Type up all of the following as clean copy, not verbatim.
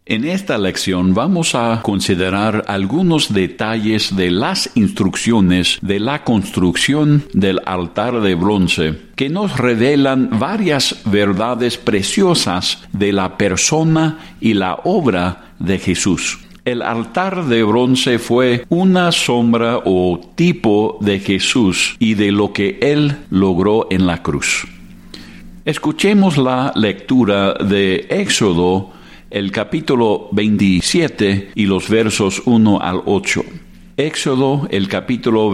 En esta lección vamos a considerar algunos detalles de las instrucciones de la construcción del altar de bronce que nos revelan varias verdades preciosas de la persona y la obra de Jesús. El altar de bronce fue una sombra o tipo de Jesús y de lo que Él logró en la cruz. Escuchemos la lectura de Éxodo, el capítulo 27 y los versos 1 al 8. Éxodo, el capítulo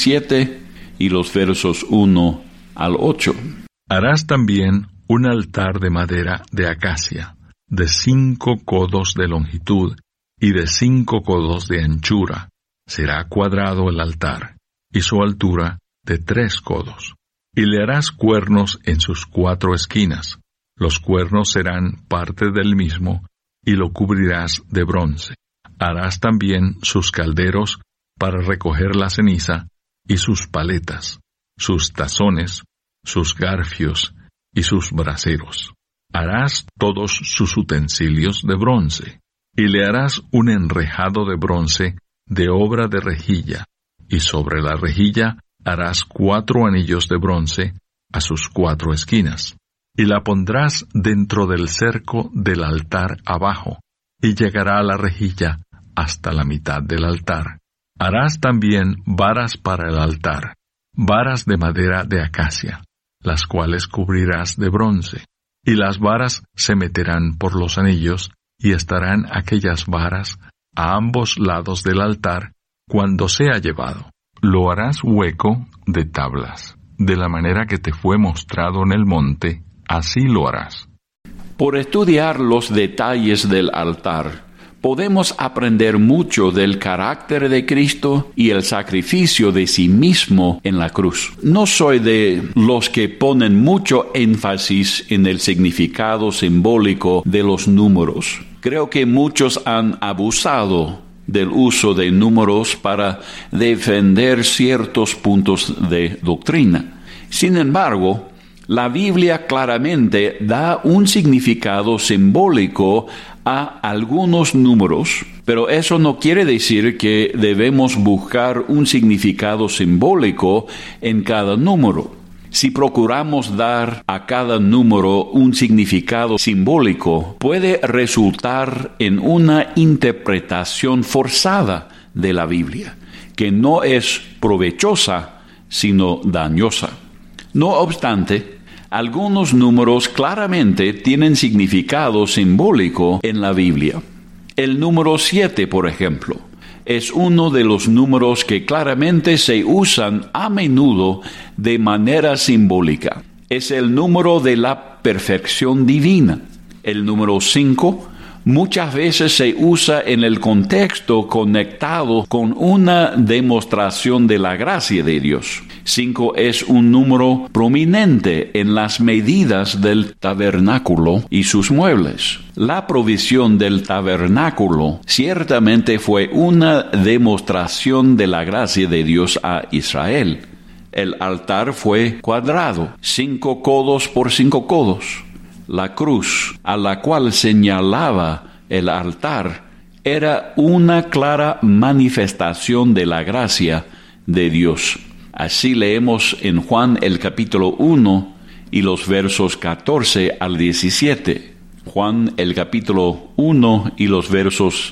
27 y los versos 1 al 8. Harás también un altar de madera de acacia, de 5 codos de longitud y de 5 codos de anchura. Será cuadrado el altar, y su altura de 3 codos. Y le harás cuernos en sus 4 esquinas. Los cuernos serán parte del mismo, y lo cubrirás de bronce. Harás también sus calderos para recoger la ceniza, y sus paletas, sus tazones, sus garfios, y sus braseros. Harás todos sus utensilios de bronce, y le harás un enrejado de bronce de obra de rejilla, y sobre la rejilla harás 4 anillos de bronce a sus 4 esquinas. Y la pondrás dentro del cerco del altar abajo, y llegará a la rejilla hasta la mitad del altar. Harás también varas para el altar, varas de madera de acacia, las cuales cubrirás de bronce, y las varas se meterán por los anillos, y estarán aquellas varas a ambos lados del altar cuando sea llevado. Lo harás hueco de tablas, de la manera que te fue mostrado en el monte, así lo harás. Por estudiar los detalles del altar, podemos aprender mucho del carácter de Cristo y el sacrificio de sí mismo en la cruz. No soy de los que ponen mucho énfasis en el significado simbólico de los números. Creo que muchos han abusado del uso de números para defender ciertos puntos de doctrina. Sin embargo, la Biblia claramente da un significado simbólico a algunos números, pero eso no quiere decir que debemos buscar un significado simbólico en cada número. Si procuramos dar a cada número un significado simbólico, puede resultar en una interpretación forzada de la Biblia, que no es provechosa, sino dañosa. No obstante, algunos números claramente tienen significado simbólico en la Biblia. El número 7, por ejemplo, es uno de los números que claramente se usan a menudo de manera simbólica. Es el número de la perfección divina. El número 5 muchas veces se usa en el contexto conectado con una demostración de la gracia de Dios. 5 es un número prominente en las medidas del tabernáculo y sus muebles. La provisión del tabernáculo ciertamente fue una demostración de la gracia de Dios a Israel. El altar fue cuadrado, 5 codos por 5 codos. La cruz, a la cual señalaba el altar, era una clara manifestación de la gracia de Dios. Así leemos en Juan el capítulo 1 y los versos 14 al 17. Juan el capítulo 1 y los versos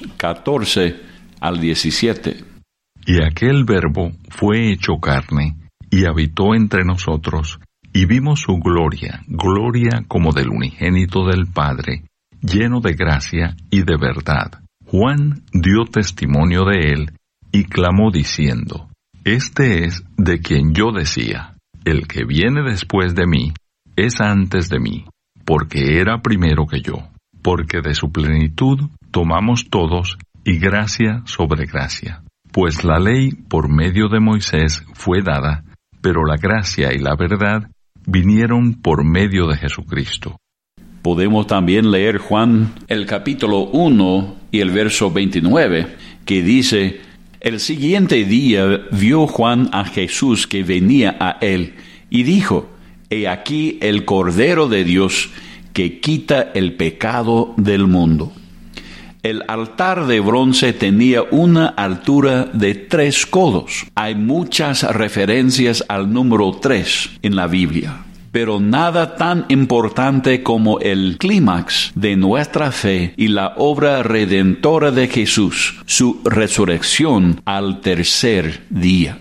14 al 17. Y aquel Verbo fue hecho carne, y habitó entre nosotros, y vimos su gloria, gloria como del unigénito del Padre, lleno de gracia y de verdad. Juan dio testimonio de él, y clamó diciendo: Este es de quien yo decía, el que viene después de mí, es antes de mí, porque era primero que yo. Porque de su plenitud tomamos todos, y gracia sobre gracia. Pues la ley por medio de Moisés fue dada, pero la gracia y la verdad vinieron por medio de Jesucristo. Podemos también leer Juan el capítulo 1 y el verso 29, que dice: El siguiente día vio Juan a Jesús que venía a él, y dijo: He aquí el Cordero de Dios que quita el pecado del mundo. El altar de bronce tenía una altura de 3 codos. Hay muchas referencias al número 3 en la Biblia, pero nada tan importante como el clímax de nuestra fe y la obra redentora de Jesús, su resurrección al tercer día.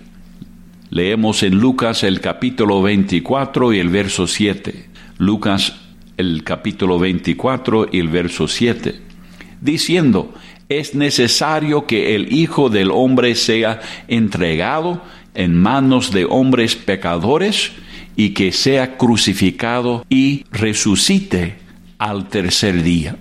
Leemos en Lucas el capítulo 24 y el verso 7. Lucas el capítulo 24 y el verso 7. Diciendo: es necesario que el Hijo del Hombre sea entregado en manos de hombres pecadores y que sea crucificado y resucite al tercer día.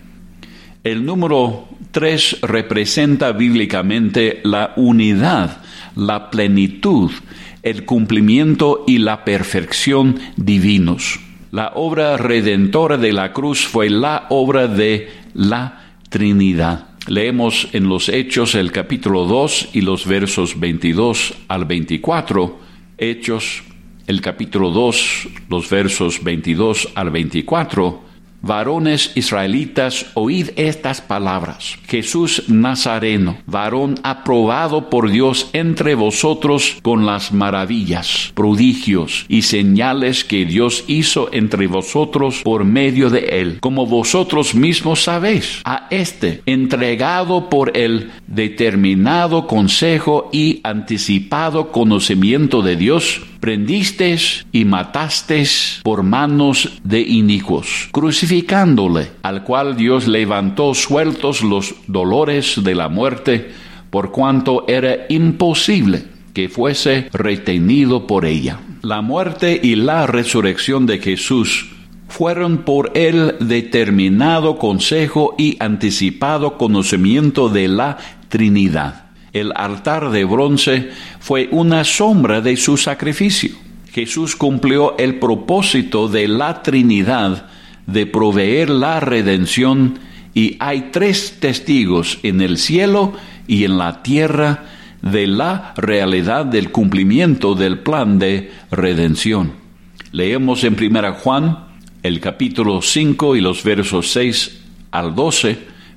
El número 3 representa bíblicamente la unidad, la plenitud, el cumplimiento y la perfección divinos. La obra redentora de la cruz fue la obra de la Trinidad. Leemos en los Hechos el capítulo 2 y los versos 22 al 24. Hechos el capítulo 2, los versos 22 al 24. Varones israelitas, oíd estas palabras. Jesús Nazareno, varón aprobado por Dios entre vosotros con las maravillas, prodigios y señales que Dios hizo entre vosotros por medio de él, como vosotros mismos sabéis. A este, entregado por el determinado consejo y anticipado conocimiento de Dios, prendisteis y matasteis por manos de inicuos, crucificándole, al cual Dios levantó sueltos los dolores de la muerte, por cuanto era imposible que fuese retenido por ella. La muerte y la resurrección de Jesús fueron por el determinado consejo y anticipado conocimiento de la Trinidad. El altar de bronce fue una sombra de su sacrificio. Jesús cumplió el propósito de la Trinidad de proveer la redención, y hay 3 testigos en el cielo y en la tierra de la realidad del cumplimiento del plan de redención. Leemos en 1 Juan el capítulo 5 y los versos 6 al 12.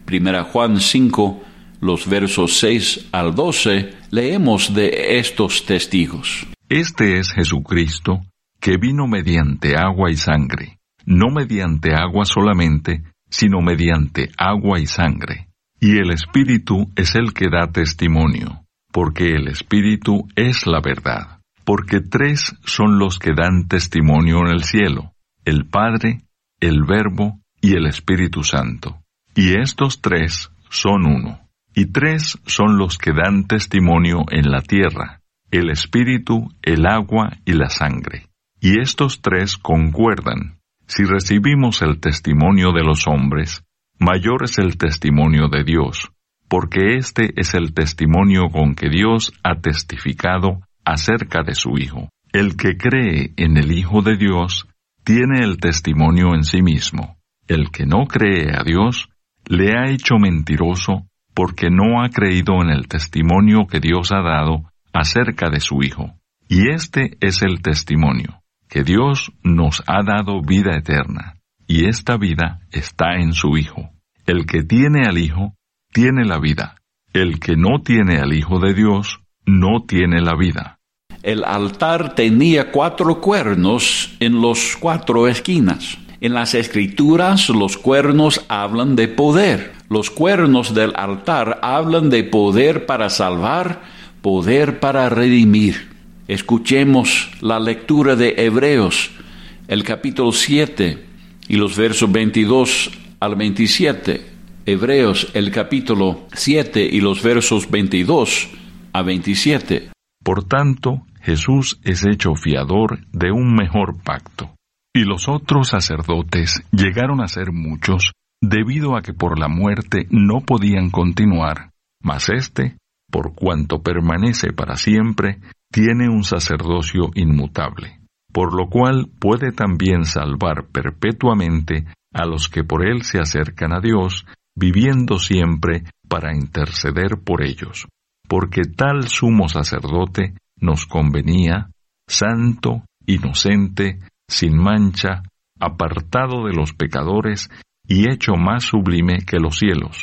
1 Juan 5, los versos 6 al 12, leemos de estos testigos. Este es Jesucristo, que vino mediante agua y sangre, no mediante agua solamente, sino mediante agua y sangre. Y el Espíritu es el que da testimonio, porque el Espíritu es la verdad. Porque 3 son los que dan testimonio en el cielo: el Padre, el Verbo y el Espíritu Santo. Y estos 3 son uno. Y 3 son los que dan testimonio en la tierra: el Espíritu, el agua y la sangre. Y estos 3 concuerdan. Si recibimos el testimonio de los hombres, mayor es el testimonio de Dios, porque este es el testimonio con que Dios ha testificado acerca de su Hijo. El que cree en el Hijo de Dios tiene el testimonio en sí mismo. El que no cree a Dios le ha hecho mentiroso, porque no ha creído en el testimonio que Dios ha dado acerca de su Hijo. Y este es el testimonio, que Dios nos ha dado vida eterna, y esta vida está en su Hijo. El que tiene al Hijo, tiene la vida. El que no tiene al Hijo de Dios, no tiene la vida. El altar tenía 4 cuernos en las 4 esquinas. En las Escrituras, los cuernos hablan de poder. Los cuernos del altar hablan de poder para salvar, poder para redimir. Escuchemos la lectura de Hebreos, el capítulo 7 y los versos 22 al 27. Hebreos, el capítulo 7 y los versos 22 a 27. Por tanto, Jesús es hecho fiador de un mejor pacto. Y los otros sacerdotes llegaron a ser muchos, debido a que por la muerte no podían continuar, mas éste, por cuanto permanece para siempre, tiene un sacerdocio inmutable, por lo cual puede también salvar perpetuamente a los que por él se acercan a Dios, viviendo siempre para interceder por ellos. Porque tal sumo sacerdote nos convenía, santo, inocente, sin mancha, apartado de los pecadores y hecho más sublime que los cielos,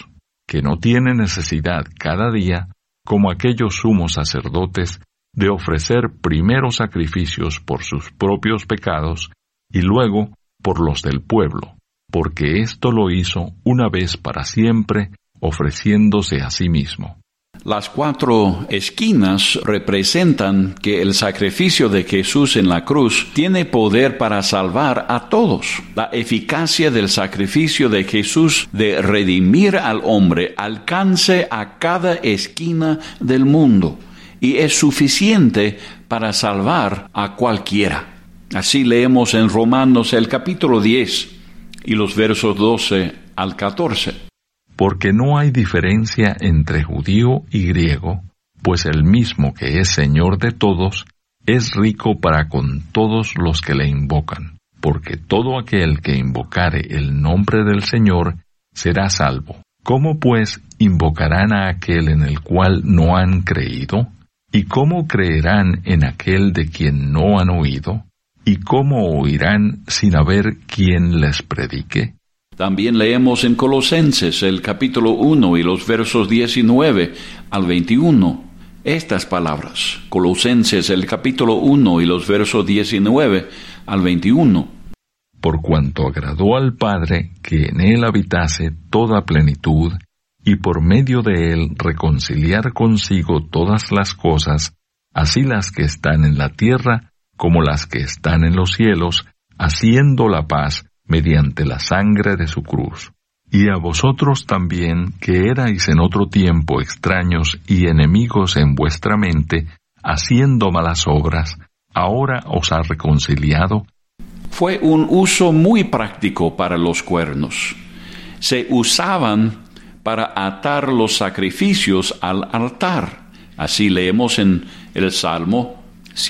que no tiene necesidad cada día, como aquellos sumos sacerdotes, de ofrecer primero sacrificios por sus propios pecados y luego por los del pueblo, porque esto lo hizo una vez para siempre, ofreciéndose a sí mismo. Las 4 esquinas representan que el sacrificio de Jesús en la cruz tiene poder para salvar a todos. La eficacia del sacrificio de Jesús de redimir al hombre alcance a cada esquina del mundo y es suficiente para salvar a cualquiera. Así leemos en Romanos el capítulo 10 y los versos 12 al 14. Porque no hay diferencia entre judío y griego, pues el mismo que es Señor de todos, es rico para con todos los que le invocan, porque todo aquel que invocare el nombre del Señor será salvo. ¿Cómo pues invocarán a aquel en el cual no han creído? ¿Y cómo creerán en aquel de quien no han oído? ¿Y cómo oirán sin haber quien les predique? También leemos en Colosenses el capítulo 1 y los versos 19 al 21 estas palabras. Colosenses el capítulo 1 y los versos 19 al 21. Por cuanto agradó al Padre que en él habitase toda plenitud, y por medio de él reconciliar consigo todas las cosas, así las que están en la tierra como las que están en los cielos, haciendo la paz mediante la sangre de su cruz. Y a vosotros también, que erais en otro tiempo extraños y enemigos en vuestra mente, haciendo malas obras, ahora os ha reconciliado. Fue un uso muy práctico para los cuernos. Se usaban para atar los sacrificios al altar. Así leemos en el Salmo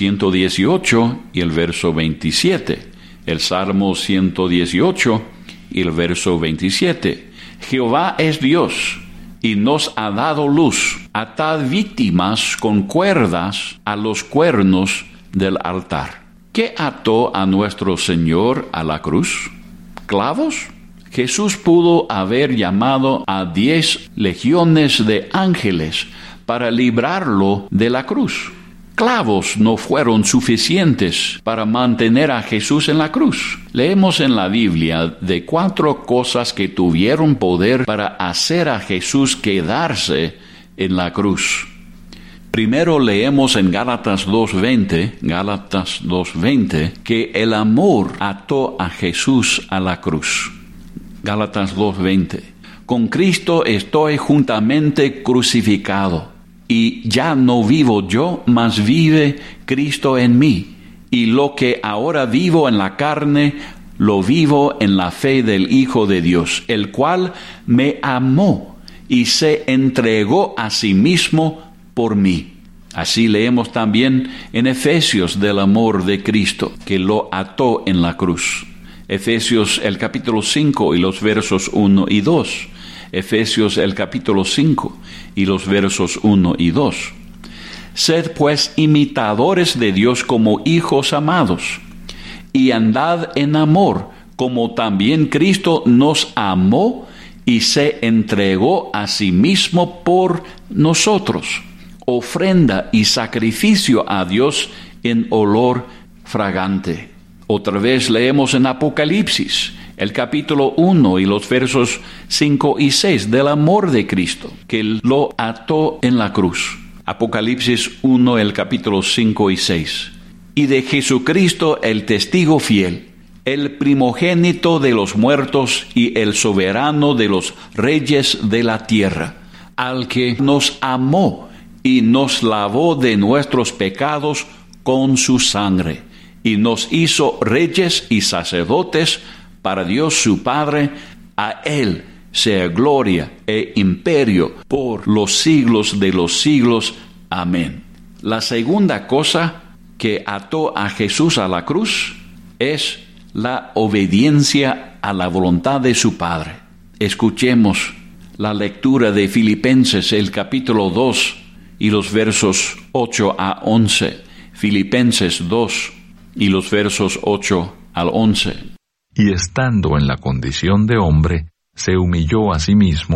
118 y el verso 27. El Salmo 118 y el verso 27. Jehová es Dios, y nos ha dado luz. Atad víctimas con cuerdas a los cuernos del altar. ¿Qué ató a nuestro Señor a la cruz? ¿Clavos? Jesús pudo haber llamado a 10 legiones de ángeles para librarlo de la cruz. Clavos no fueron suficientes para mantener a Jesús en la cruz. Leemos en la Biblia de 4 cosas que tuvieron poder para hacer a Jesús quedarse en la cruz. Primero leemos en Gálatas 2:20, que el amor ató a Jesús a la cruz. Gálatas 2:20. Con Cristo estoy juntamente crucificado. Y ya no vivo yo, mas vive Cristo en mí. Y lo que ahora vivo en la carne, lo vivo en la fe del Hijo de Dios, el cual me amó y se entregó a sí mismo por mí. Así leemos también en Efesios del amor de Cristo, que lo ató en la cruz. Efesios el capítulo 5 y los versos 1 y 2. Efesios el capítulo 5 y los versos 1 y 2. Sed pues imitadores de Dios como hijos amados, y andad en amor, como también Cristo nos amó y se entregó a sí mismo por nosotros, ofrenda y sacrificio a Dios en olor fragante. Otra vez leemos en Apocalipsis el capítulo 1 y los versos 5 y 6 del amor de Cristo, que lo ató en la cruz. Apocalipsis 1, el capítulo 5 y 6. Y de Jesucristo el testigo fiel, el primogénito de los muertos y el soberano de los reyes de la tierra, al que nos amó y nos lavó de nuestros pecados con su sangre, y nos hizo reyes y sacerdotes para Dios su Padre. A Él sea gloria e imperio por los siglos de los siglos. Amén. La segunda cosa que ató a Jesús a la cruz es la obediencia a la voluntad de su Padre. Escuchemos la lectura de Filipenses, el capítulo 2 y los versos 8 a 11. Filipenses 2 y los versos 8 al 11. Y estando en la condición de hombre, se humilló a sí mismo,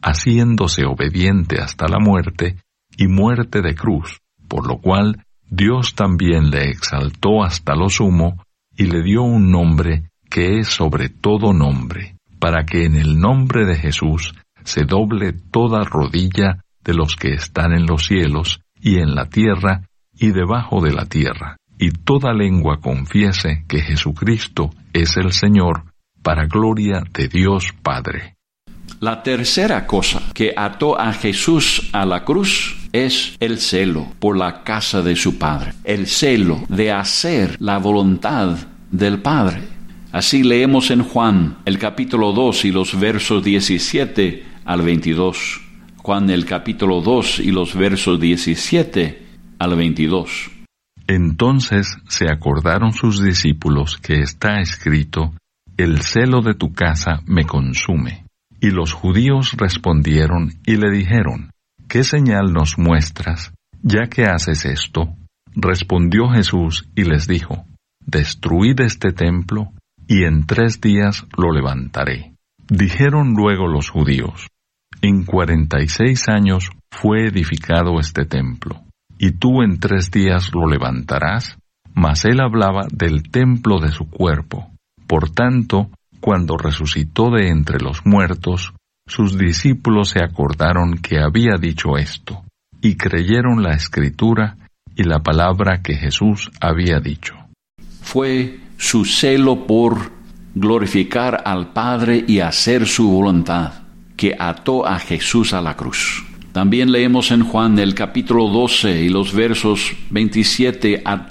haciéndose obediente hasta la muerte, y muerte de cruz, por lo cual Dios también le exaltó hasta lo sumo, y le dio un nombre que es sobre todo nombre, para que en el nombre de Jesús se doble toda rodilla de los que están en los cielos, y en la tierra, y debajo de la tierra, y toda lengua confiese que Jesucristo es el Señor, para gloria de Dios Padre. La tercera cosa que ató a Jesús a la cruz es el celo por la casa de su Padre, el celo de hacer la voluntad del Padre. Así leemos en Juan, el capítulo 2 y los versos 17 al 22. Juan, el capítulo 2 y los versos 17 al 22. Entonces se acordaron sus discípulos que está escrito: el celo de tu casa me consume. Y los judíos respondieron y le dijeron: ¿qué señal nos muestras, ya que haces esto? Respondió Jesús y les dijo: destruid este templo, y en 3 días lo levantaré. Dijeron luego los judíos: en 46 años fue edificado este templo, y tú en 3 días lo levantarás. Mas él hablaba del templo de su cuerpo. Por tanto, cuando resucitó de entre los muertos, sus discípulos se acordaron que había dicho esto, y creyeron la Escritura y la palabra que Jesús había dicho. Fue su celo por glorificar al Padre y hacer su voluntad que ató a Jesús a la cruz. También leemos en Juan el capítulo 12 y los versos 27 a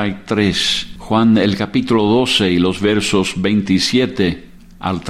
33. Juan el capítulo 12 y los versos 27 al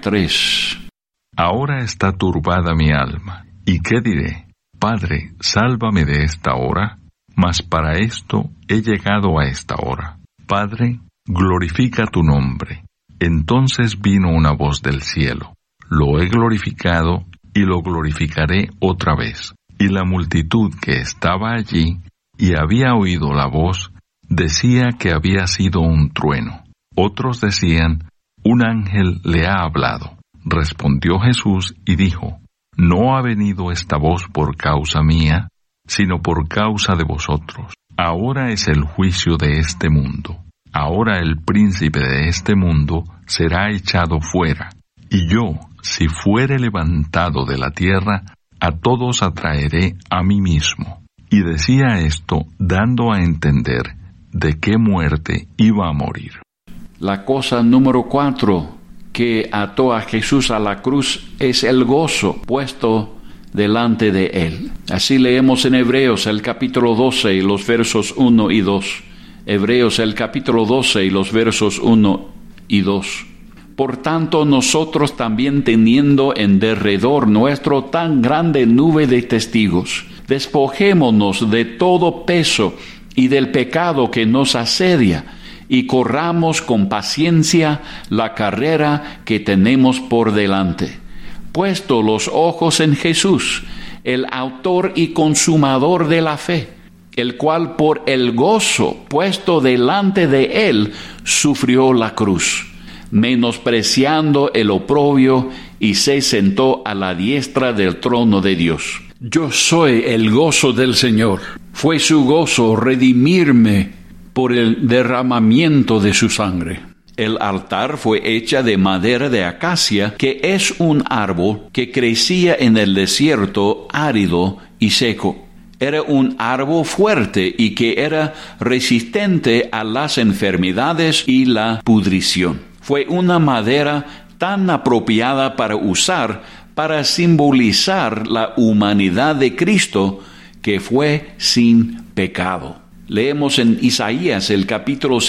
33. Ahora está turbada mi alma, ¿y qué diré? Padre, sálvame de esta hora, mas para esto he llegado a esta hora. Padre, glorifica tu nombre. Entonces vino una voz del cielo: lo he glorificado y lo glorificaré otra vez. Y la multitud que estaba allí y había oído la voz, decía que había sido un trueno. Otros decían: un ángel le ha hablado. Respondió Jesús y dijo: no ha venido esta voz por causa mía, sino por causa de vosotros. Ahora es el juicio de este mundo. Ahora el príncipe de este mundo será echado fuera. Y yo, si fuere levantado de la tierra, a todos atraeré a mí mismo. Y decía esto dando a entender de qué muerte iba a morir. La cosa número 4 que ató a Jesús a la cruz es el gozo puesto delante de él. Así leemos en Hebreos el capítulo 12 y los versos 1 y 2. Hebreos el capítulo 12 y los versos 1 y 2. Por tanto, nosotros también, teniendo en derredor nuestro tan grande nube de testigos, despojémonos de todo peso y del pecado que nos asedia, y corramos con paciencia la carrera que tenemos por delante, puesto los ojos en Jesús, el autor y consumador de la fe, el cual por el gozo puesto delante de él sufrió la cruz, menospreciando el oprobio, y se sentó a la diestra del trono de Dios. Yo soy el gozo del Señor. Fue su gozo redimirme por el derramamiento de su sangre. El altar fue hecha de madera de acacia, que es un árbol que crecía en el desierto árido y seco. Era un árbol fuerte y que era resistente a las enfermedades y la pudrición. Fue una madera tan apropiada para usar para simbolizar la humanidad de Cristo, que fue sin pecado. Leemos en Isaías el capítulo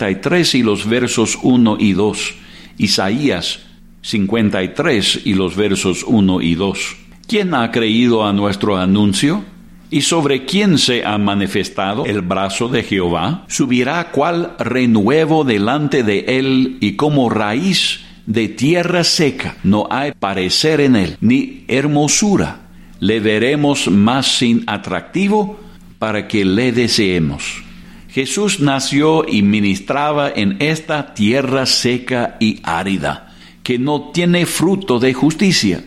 53 y los versos 1 y 2. Isaías 53 y los versos 1 y 2. ¿Quién ha creído a nuestro anuncio? ¿Y sobre quién se ha manifestado el brazo de Jehová? Subirá cual renuevo delante de él, y como raíz de tierra seca. No hay parecer en él, ni hermosura. Le veremos más sin atractivo, para que le deseemos. Jesús nació y ministraba en esta tierra seca y árida, que no tiene fruto de justicia.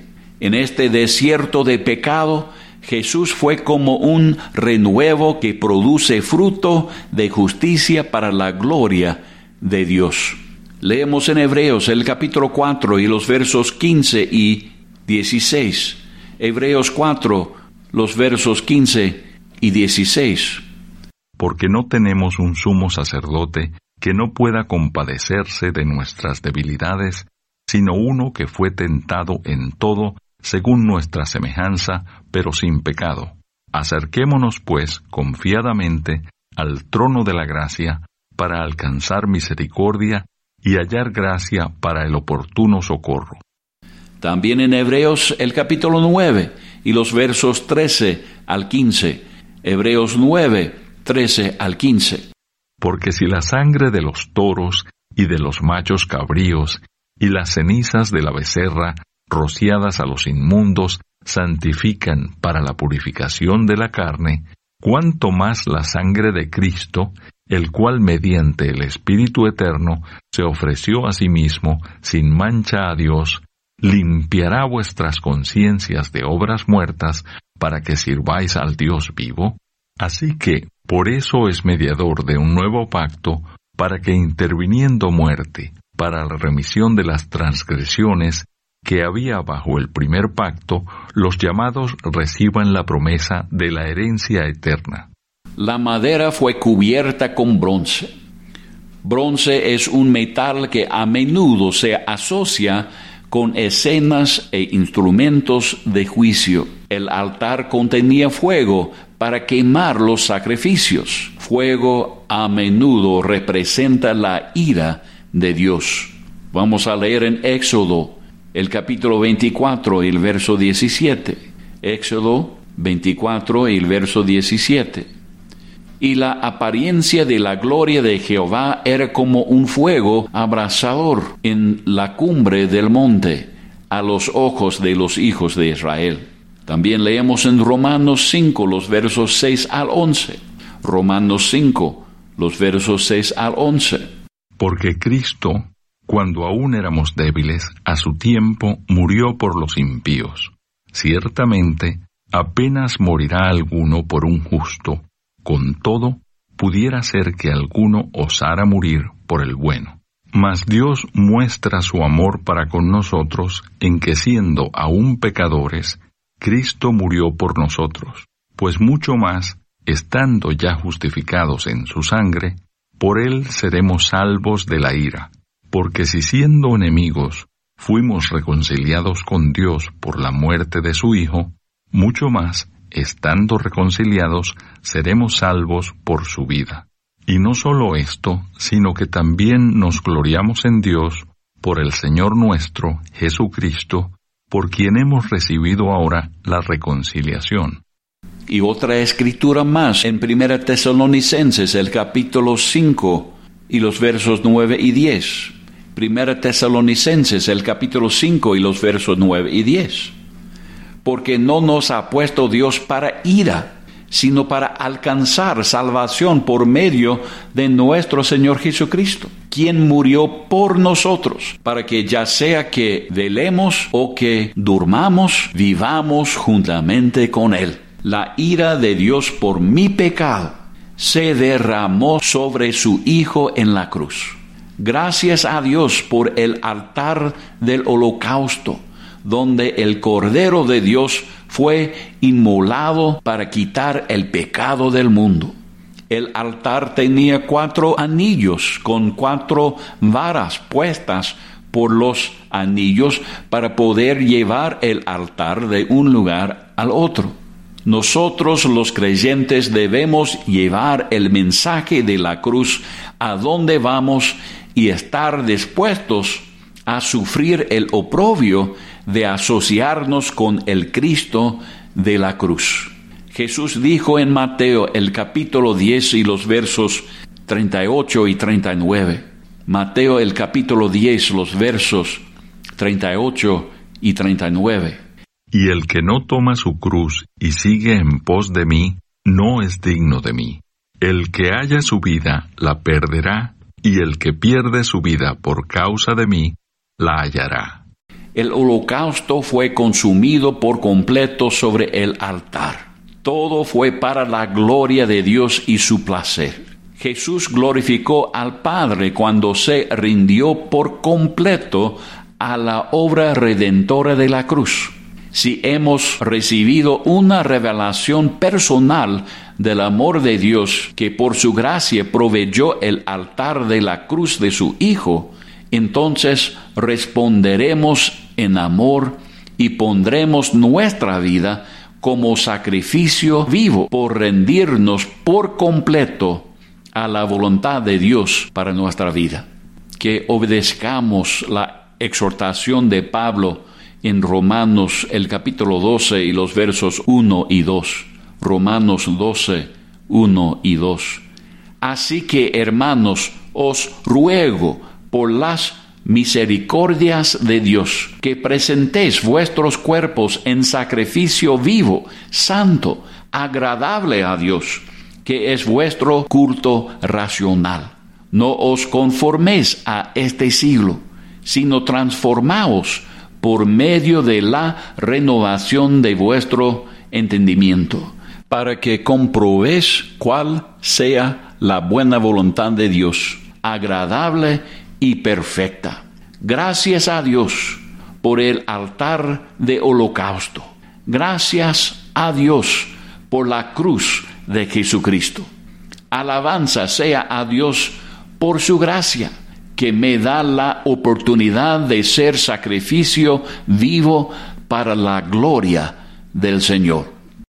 En este desierto de pecado, Jesús fue como un renuevo que produce fruto de justicia para la gloria de Dios. Leemos en Hebreos el capítulo 4 y los versos 15 y 16. Hebreos 4, los versos 15 y 16. Porque no tenemos un sumo sacerdote que no pueda compadecerse de nuestras debilidades, sino uno que fue tentado en todo según nuestra semejanza, pero sin pecado. Acerquémonos, pues, confiadamente al trono de la gracia, para alcanzar misericordia y hallar gracia para el oportuno socorro. También en Hebreos el capítulo 9 y los versos 13 al 15. Hebreos 9, 13 al 15. Porque si la sangre de los toros y de los machos cabríos y las cenizas de la becerra rociadas a los inmundos santifican para la purificación de la carne, cuánto más la sangre de Cristo, el cual mediante el Espíritu Eterno se ofreció a sí mismo sin mancha a Dios, limpiará vuestras conciencias de obras muertas para que sirváis al Dios vivo. Así que, por eso es mediador de un nuevo pacto, para que interviniendo muerte, para la remisión de las transgresiones que había bajo el primer pacto, los llamados reciban la promesa de la herencia eterna. La madera fue cubierta con bronce. Bronce es un metal que a menudo se asocia con escenas e instrumentos de juicio. El altar contenía fuego para quemar los sacrificios. Fuego a menudo representa la ira de Dios. Vamos a leer en Éxodo, el capítulo 24 y el verso 17. Éxodo 24 y el verso 17. Y la apariencia de la gloria de Jehová era como un fuego abrasador en la cumbre del monte, a los ojos de los hijos de Israel. También leemos en Romanos 5, los versos 6 al 11. Romanos 5, los versos 6 al 11. Porque Cristo, cuando aún éramos débiles, a su tiempo murió por los impíos. Ciertamente, apenas morirá alguno por un justo. Con todo, pudiera ser que alguno osara morir por el bueno. Mas Dios muestra su amor para con nosotros en que siendo aún pecadores, Cristo murió por nosotros, pues mucho más, estando ya justificados en su sangre, por él seremos salvos de la ira. Porque si siendo enemigos fuimos reconciliados con Dios por la muerte de su Hijo, mucho más, estando reconciliados, seremos salvos por su vida. Y no solo esto, sino que también nos gloriamos en Dios por el Señor nuestro, Jesucristo, por quien hemos recibido ahora la reconciliación. Y otra escritura más en 1 Tesalonicenses, el capítulo 5 y los versos 9 y 10. 1 Tesalonicenses, el capítulo 5 y los versos 9 y 10. Porque no nos ha puesto Dios para ira, sino para alcanzar salvación por medio de nuestro Señor Jesucristo, quien murió por nosotros, para que ya sea que velemos o que durmamos, vivamos juntamente con Él. La ira de Dios por mi pecado se derramó sobre su Hijo en la cruz. Gracias a Dios por el altar del holocausto, donde el Cordero de Dios fue inmolado para quitar el pecado del mundo. El altar tenía 4 anillos con 4 varas puestas por los anillos para poder llevar el altar de un lugar al otro. Nosotros los creyentes debemos llevar el mensaje de la cruz a donde vamos y estar dispuestos a sufrir el oprobio de asociarnos con el Cristo de la cruz. Jesús dijo en Mateo el capítulo 10 y los versos 38 y 39. Mateo el capítulo 10, los versos 38 y 39. Y el que no toma su cruz y sigue en pos de mí, no es digno de mí. El que haya su vida, la perderá, y el que pierde su vida por causa de mí, la hallará. el holocausto fue consumido por completo sobre el altar. Todo fue para la gloria de Dios y su placer. Jesús glorificó al Padre cuando se rindió por completo a la obra redentora de la cruz. Si hemos recibido una revelación personal del amor de Dios, que por su gracia proveyó el altar de la cruz de su Hijo, entonces responderemos en amor y pondremos nuestra vida como sacrificio vivo por rendirnos por completo a la voluntad de Dios para nuestra vida. Que obedezcamos la exhortación de Pablo en Romanos el capítulo 12 y los versos 1 y 2. Romanos 12, 1 y 2. Así que, hermanos, os ruego por las misericordias de Dios, que presentéis vuestros cuerpos en sacrificio vivo, santo, agradable a Dios, que es vuestro culto racional. No os conforméis a este siglo, sino transformaos por medio de la renovación de vuestro entendimiento, para que comprobéis cuál sea la buena voluntad de Dios, agradable y perfecta. Gracias a Dios por el altar de holocausto. Gracias a Dios por la cruz de Jesucristo. Alabanza sea a Dios por su gracia, que me da la oportunidad de ser sacrificio vivo para la gloria del Señor.